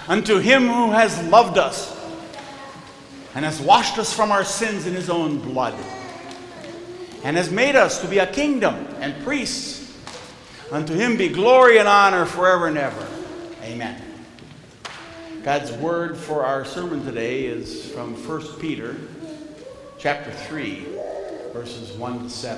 Unto him who has loved us and has washed us from our sins in his own blood, and has made us to be a kingdom and priests, unto him be glory and honor forever and ever. Amen. God's word for our sermon today is from 1 Peter chapter 3, verses 1 to 7.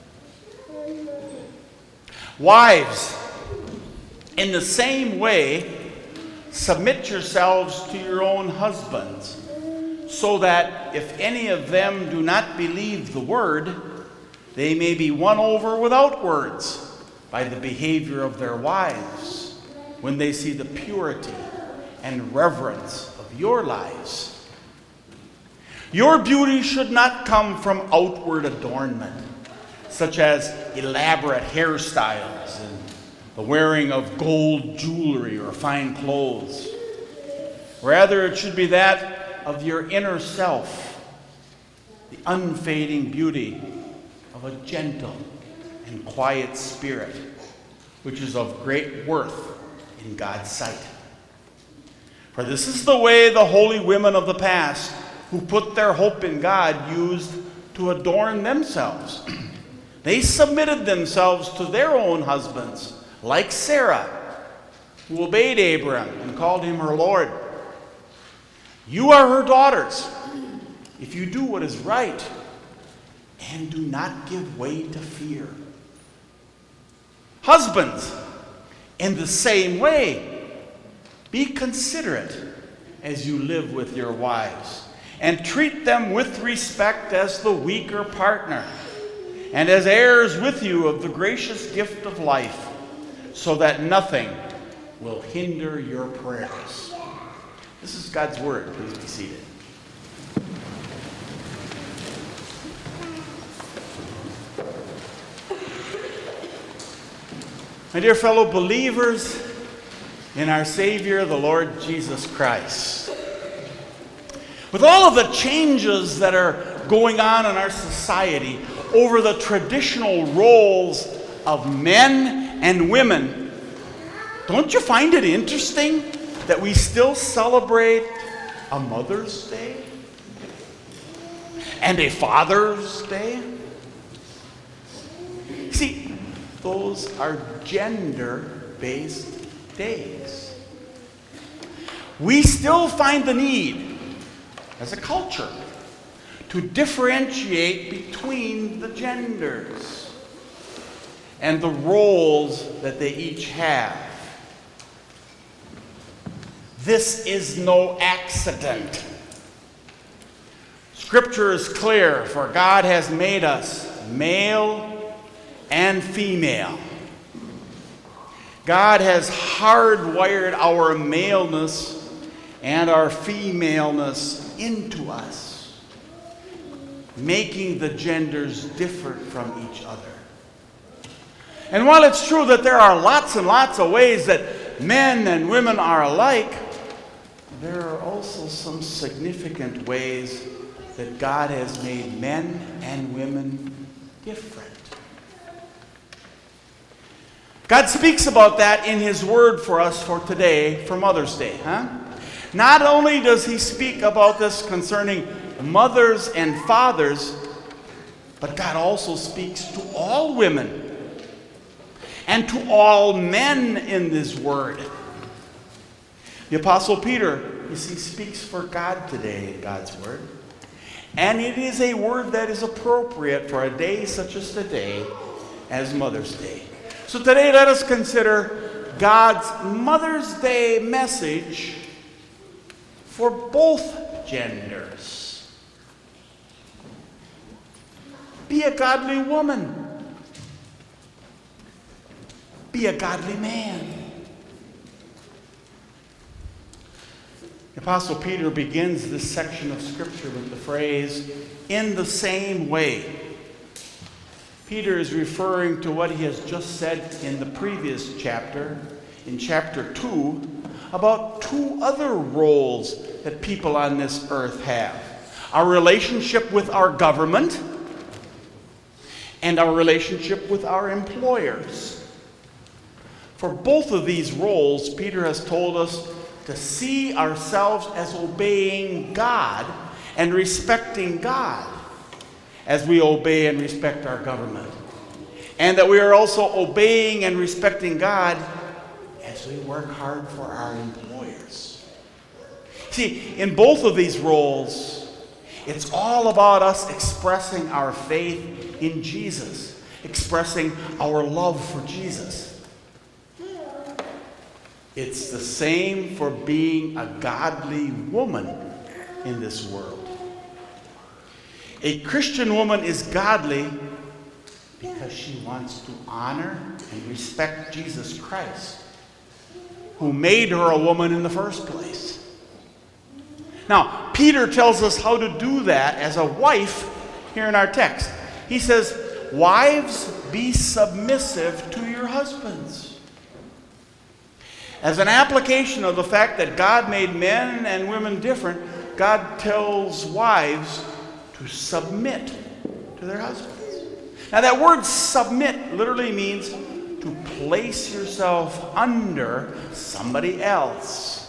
Wives, in the same way, submit yourselves to your own husbands, so that if any of them do not believe the word, they may be won over without words by the behavior of their wives, when they see the purity and reverence of your lives. Your beauty should not come from outward adornment, such as elaborate hairstyles and the wearing of gold jewelry or fine clothes. Rather, it should be that of your inner self, the unfading beauty of a gentle and quiet spirit, which is of great worth in God's sight. For this is the way the holy women of the past, who put their hope in God, used to adorn themselves. They submitted themselves to their own husbands, like Sarah, who obeyed Abraham and called him her Lord. You are her daughters, if you do what is right and do not give way to fear. Husbands, in the same way, be considerate as you live with your wives, and treat them with respect as the weaker partner, and as heirs with you of the gracious gift of life, so that nothing will hinder your prayers. This is God's word. Please be seated. My dear fellow believers in our Savior, the Lord Jesus Christ, with all of the changes that are going on in our society over the traditional roles of men and women, don't you find it interesting that we still celebrate a Mother's Day and a Father's Day? See, those are gender-based days. We still find the need, as a culture, to differentiate between the genders and the roles that they each have. This is no accident. Scripture is clear, for God has made us male and female. God has hardwired our maleness and our femaleness into us, making the genders different from each other. And while it's true that there are lots and lots of ways that men and women are alike, there are also some significant ways that God has made men and women different. God speaks about that in his word for us for today, for Mother's Day. Not only does he speak about this concerning mothers and fathers, but God also speaks to all women and to all men in this word. The Apostle Peter, you see, speaks for God today in God's word. And it is a word that is appropriate for a day such as today, as Mother's Day. So today let us consider God's Mother's Day message for both genders. Be a godly woman. Be a godly man. The Apostle Peter begins this section of Scripture with the phrase, "in the same way." Peter is referring to what he has just said in the previous chapter, in chapter 2, about two other roles that people on this earth have. Our relationship with our government and our relationship with our employers. For both of these roles, Peter has told us to see ourselves as obeying God and respecting God as we obey and respect our government. And that we are also obeying and respecting God as we work hard for our employers. See, in both of these roles, it's all about us expressing our faith in Jesus, expressing our love for Jesus. It's the same for being a godly woman in this world. A Christian woman is godly because she wants to honor and respect Jesus Christ, who made her a woman in the first place. Now, Peter tells us how to do that as a wife here in our text. He says, "Wives, be submissive to your husbands." As an application of the fact that God made men and women different, God tells wives to submit to their husbands. Now that word submit literally means to place yourself under somebody else.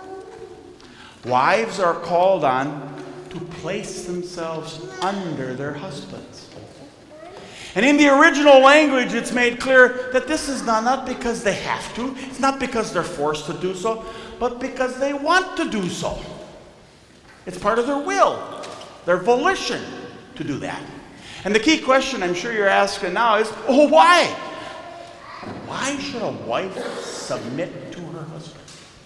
Wives are called on to place themselves under their husbands. And in the original language, it's made clear that this is not because they have to, it's not because they're forced to do so, but because they want to do so. It's part of their will, their volition to do that. And the key question I'm sure you're asking now is, why? Why should a wife submit to her husband?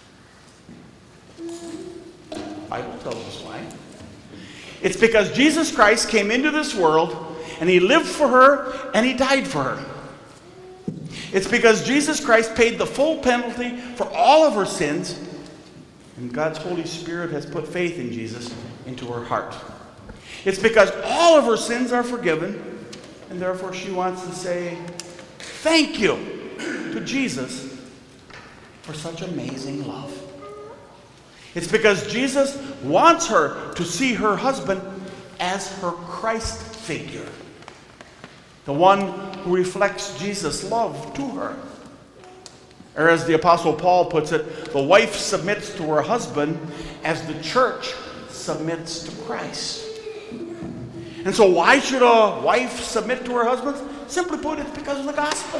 The Bible tells us why. It's because Jesus Christ came into this world and he lived for her and he died for her. It's because Jesus Christ paid the full penalty for all of her sins, and God's Holy Spirit has put faith in Jesus into her heart. It's because all of her sins are forgiven, and therefore she wants to say thank you to Jesus for such amazing love. It's because Jesus wants her to see her husband as her Christ figure, the one who reflects Jesus' love to her. Or as the Apostle Paul puts it, the wife submits to her husband as the church submits to Christ. And so why should a wife submit to her husband? Simply put, it's because of the gospel.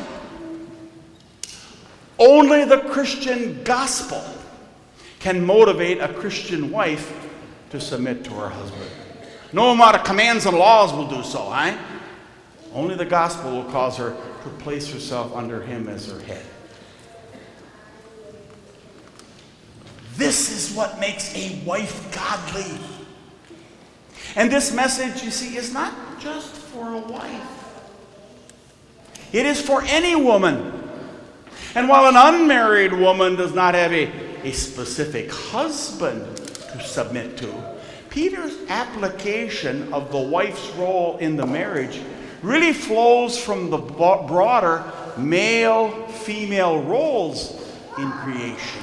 Only the Christian gospel can motivate a Christian wife to submit to her husband. No amount of commands and laws will do so, right? Only the gospel will cause her to place herself under him as her head. This is what makes a wife godly. And this message, you see, is not just for a wife. It is for any woman. And while an unmarried woman does not have a specific husband to submit to, Peter's application of the wife's role in the marriage really flows from the broader male-female roles in creation.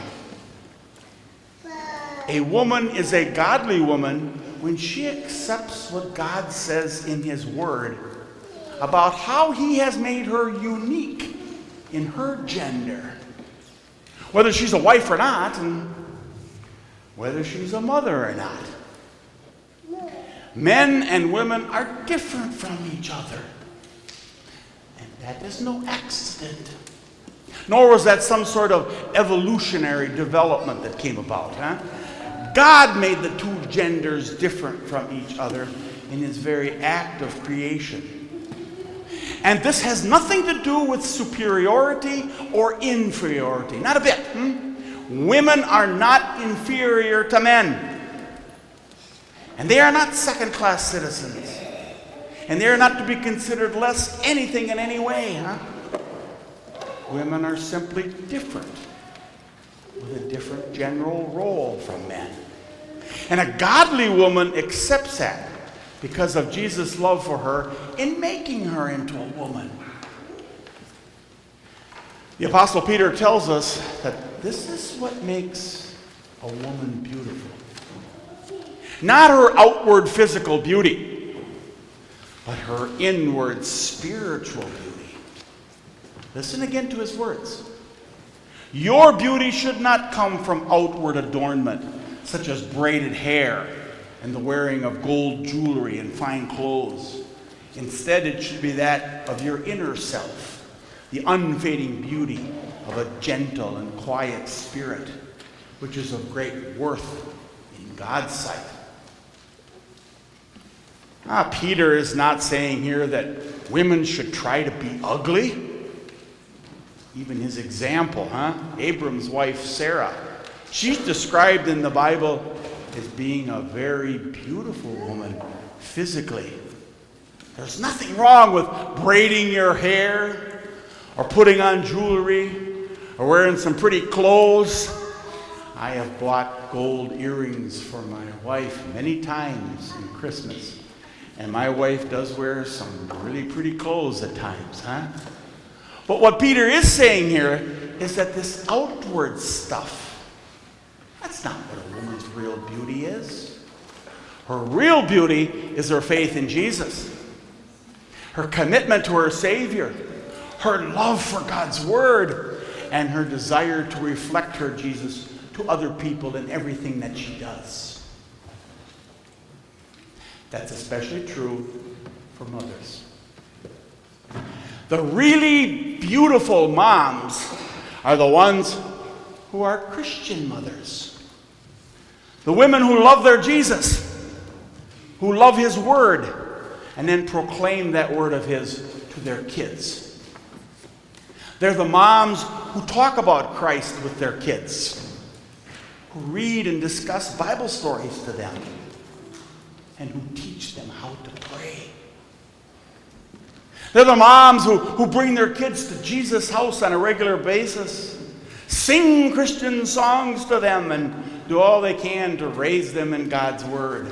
A woman is a godly woman when she accepts what God says in his word about how he has made her unique in her gender. Whether she's a wife or not, and whether she's a mother or not. Men and women are different from each other. And that is no accident. Nor was that some sort of evolutionary development that came about, huh? God made the two genders different from each other in his very act of creation. And this has nothing to do with superiority or inferiority. Not a bit. Women are not inferior to men. And they are not second-class citizens. And they are not to be considered less anything in any way, huh? Women are simply different, with a different general role from men. And a godly woman accepts that because of Jesus' love for her in making her into a woman. The Apostle Peter tells us that this is what makes a woman beautiful. Not her outward physical beauty, but her inward spiritual beauty. Listen again to his words. Your beauty should not come from outward adornment, such as braided hair and the wearing of gold jewelry and fine clothes. Instead, it should be that of your inner self, the unfading beauty of a gentle and quiet spirit, which is of great worth in God's sight. Peter is not saying here that women should try to be ugly. Even his example, Abram's wife, Sarah, she's described in the Bible as being a very beautiful woman physically. There's nothing wrong with braiding your hair or putting on jewelry or wearing some pretty clothes. I have bought gold earrings for my wife many times in Christmas. And my wife does wear some really pretty clothes at times, But what Peter is saying here is that this outward stuff, that's not what a woman's real beauty is. Her real beauty is her faith in Jesus, her commitment to her Savior, her love for God's Word, and her desire to reflect her Jesus to other people in everything that she does. That's especially true for mothers. The really beautiful moms are the ones who are Christian mothers. The women who love their Jesus, who love His Word, and then proclaim that Word of His to their kids. They're the moms who talk about Christ with their kids, who read and discuss Bible stories to them, and who teach them how to pray. They're the moms who bring their kids to Jesus' house on a regular basis, sing Christian songs to them, and do all they can to raise them in God's Word.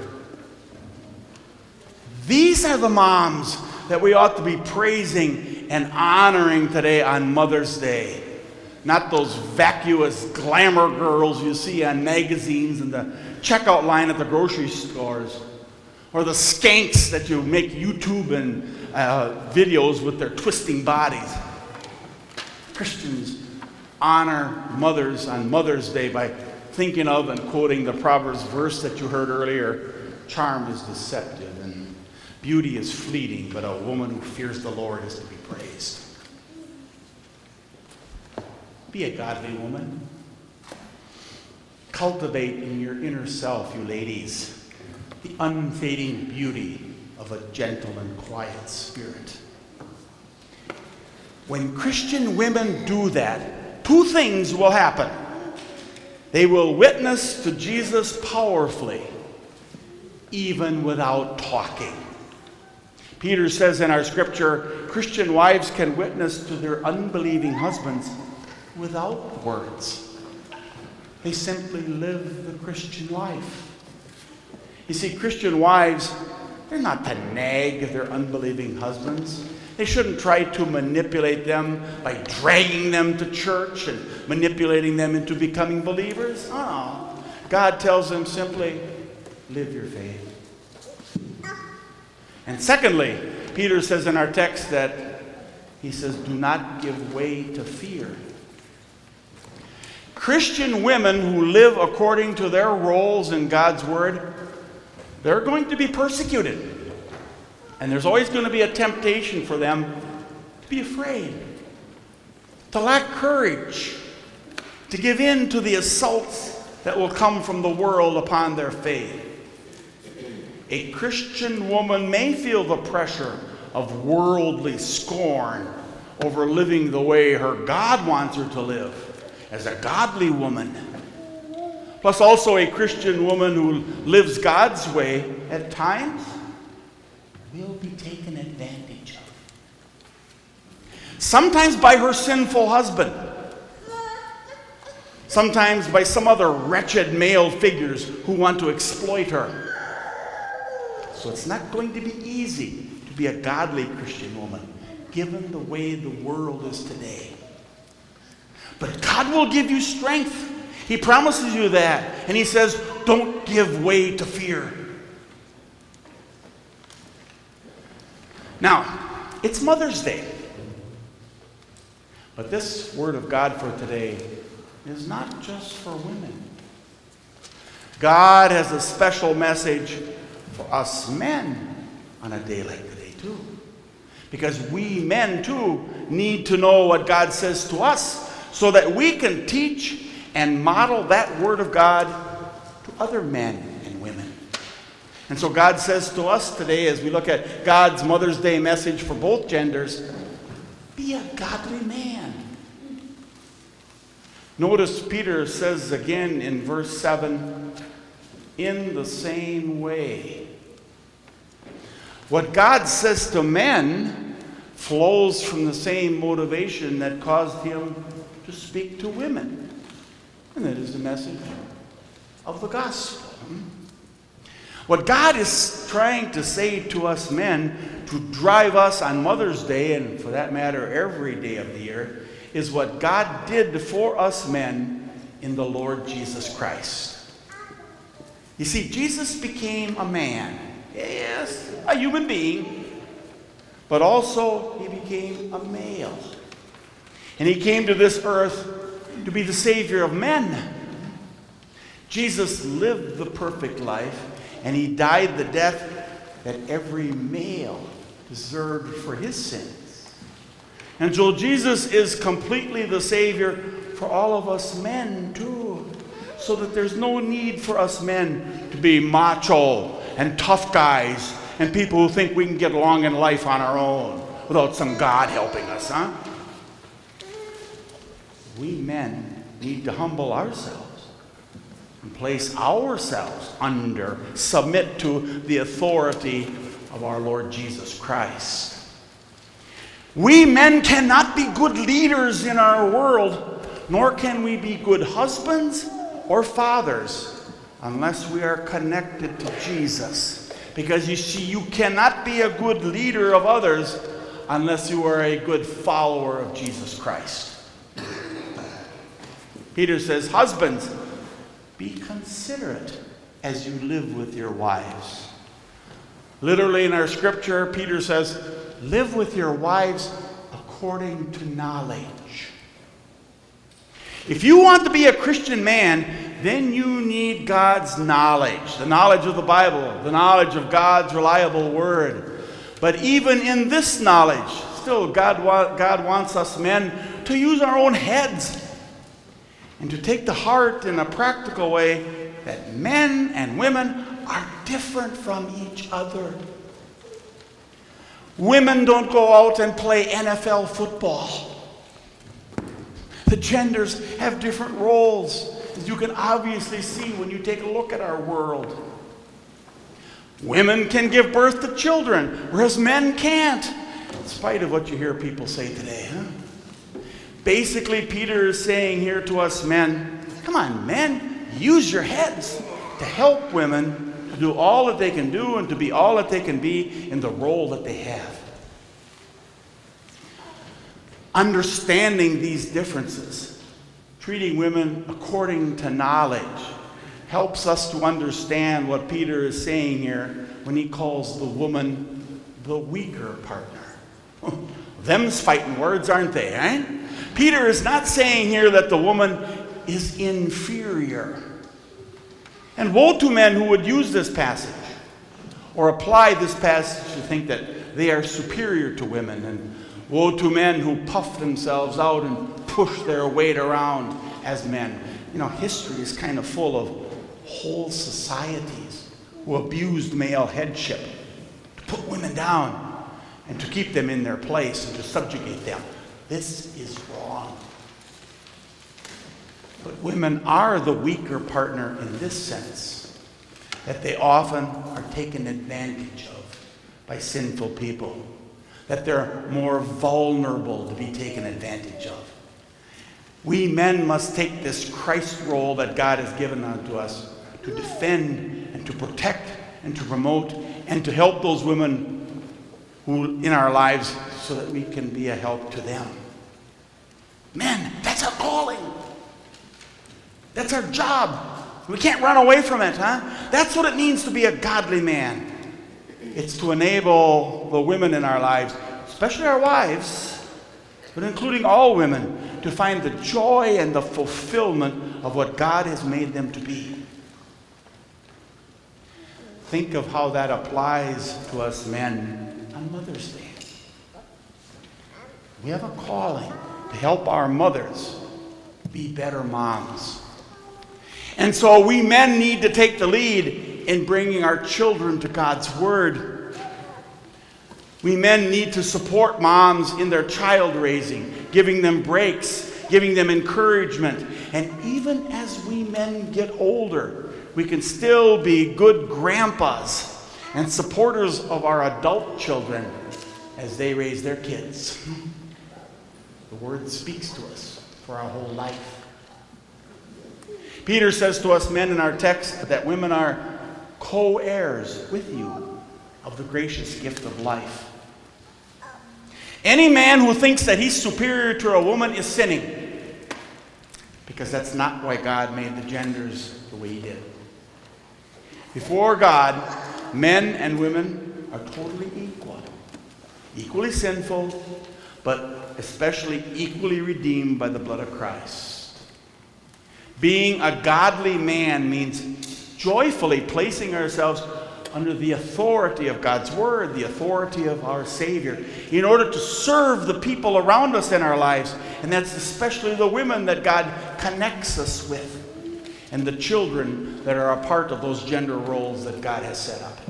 These are the moms that we ought to be praising and honoring today on Mother's Day. Not those vacuous glamour girls you see on magazines and the checkout line at the grocery stores, or the skanks that you make YouTube and videos with their twisting bodies. Christians honor mothers on Mother's Day by thinking of and quoting the Proverbs verse that you heard earlier. Charm is deceptive and beauty is fleeting, but a woman who fears the Lord is to be praised. Be a godly woman. Cultivate in your inner self, you ladies, the unfading beauty of a gentle and quiet spirit. When Christian women do that, two things will happen. They will witness to Jesus powerfully, even without talking. Peter says in our scripture, Christian wives can witness to their unbelieving husbands without words. They simply live the Christian life. You see, Christian wives, they're not to nag their unbelieving husbands. They shouldn't try to manipulate them by dragging them to church and manipulating them into becoming believers. Oh, God tells them simply, live your faith. And secondly, Peter says in our text that he says, do not give way to fear. Christian women who live according to their roles in God's Word, they're going to be persecuted. And there's always going to be a temptation for them to be afraid, to lack courage, to give in to the assaults that will come from the world upon their faith. A Christian woman may feel the pressure of worldly scorn over living the way her God wants her to live as a godly woman. Plus also a Christian woman who lives God's way at times will be taken advantage of. Sometimes by her sinful husband. Sometimes by some other wretched male figures who want to exploit her. So it's not going to be easy to be a godly Christian woman, given the way the world is today. But God will give you strength. He promises you that. And He says, don't give way to fear. Now, it's Mother's Day. But this word of God for today is not just for women. God has a special message for us men on a day like today too. Because we men too need to know what God says to us so that we can teach and model that word of God to other men and women. And so God says to us today, as we look at God's Mother's Day message for both genders, be a godly man. Notice Peter says again in verse 7, in the same way. What God says to men flows from the same motivation that caused him to speak to women. And that is the message of the gospel. What God is trying to say to us men to drive us on Mother's Day, and for that matter every day of the year, is what God did for us men in the Lord Jesus Christ. You see, Jesus became a man. Yes, a human being. But also he became a male. And he came to this earth to be the Savior of men. Jesus lived the perfect life, and he died the death that every male deserved for his sins. And so Jesus is completely the Savior for all of us men too, so that there's no need for us men to be macho and tough guys and people who think we can get along in life on our own without some God helping us, huh? We men need to humble ourselves and place ourselves under, submit to the authority of our Lord Jesus Christ. We men cannot be good leaders in our world, nor can we be good husbands or fathers unless we are connected to Jesus. Because you see, you cannot be a good leader of others unless you are a good follower of Jesus Christ. Peter says, husbands, be considerate as you live with your wives. Literally in our scripture, Peter says, live with your wives according to knowledge. If you want to be a Christian man, then you need God's knowledge, the knowledge of the Bible, the knowledge of God's reliable word. But even in this knowledge, still God wants us men to use our own heads and to take to heart in a practical way that men and women are different from each other. Women don't go out and play NFL football. The genders have different roles, as you can obviously see when you take a look at our world. Women can give birth to children, whereas men can't, in spite of what you hear people say today, huh? Basically, Peter is saying here to us men, come on, men, use your heads to help women to do all that they can do and to be all that they can be in the role that they have. Understanding these differences, treating women according to knowledge, helps us to understand what Peter is saying here when he calls the woman the weaker partner. Them's fighting words, aren't they, eh? Peter is not saying here that the woman is inferior. And woe to men who would use this passage or apply this passage to think that they are superior to women. And woe to men who puff themselves out and push their weight around as men. You know, history is kind of full of whole societies who abused male headship to put women down and to keep them in their place and to subjugate them. This is wrong. But women are the weaker partner in this sense, that they often are taken advantage of by sinful people, that they're more vulnerable to be taken advantage of. We men must take this Christ role that God has given unto us to defend and to protect and to promote and to help those women who in our lives so that we can be a help to them. Men, that's our calling. That's our job. We can't run away from it, huh? That's what it means to be a godly man. It's to enable the women in our lives, especially our wives, but including all women, to find the joy and the fulfillment of what God has made them to be. Think of how that applies to us men on Mother's Day. We have a calling to help our mothers be better moms. And so we men need to take the lead in bringing our children to God's Word. We men need to support moms in their child raising, giving them breaks, giving them encouragement. And even as we men get older, we can still be good grandpas and supporters of our adult children as they raise their kids. The Word speaks to us for our whole life. Peter says to us men in our text that women are co-heirs with you of the gracious gift of life. Any man who thinks that he's superior to a woman is sinning, because that's not why God made the genders the way He did. Before God, men and women are totally equal, equally sinful, but especially equally redeemed by the blood of Christ. Being a godly man means joyfully placing ourselves under the authority of God's Word, the authority of our Savior, in order to serve the people around us in our lives. And that's especially the women that God connects us with, and the children that are a part of those gender roles that God has set up.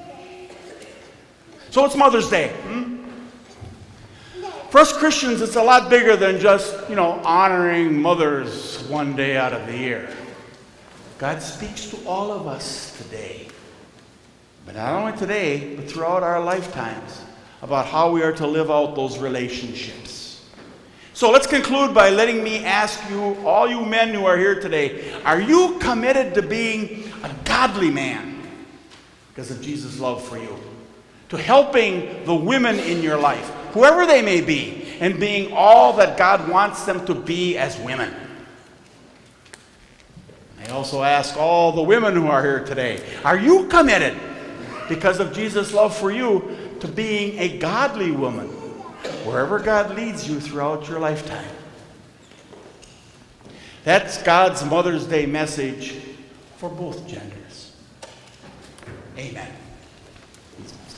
So it's Mother's Day. For us Christians, it's a lot bigger than just, honoring mothers one day out of the year. God speaks to all of us today, but not only today, but throughout our lifetimes, about how we are to live out those relationships. So let's conclude by letting me ask you, all you men who are here today, are you committed to being a godly man because of Jesus' love for you? To helping the women in your life, whoever they may be, and being all that God wants them to be as women. I also ask all the women who are here today, are you committed, because of Jesus' love for you, to being a godly woman, wherever God leads you throughout your lifetime? That's God's Mother's Day message for both genders. Amen.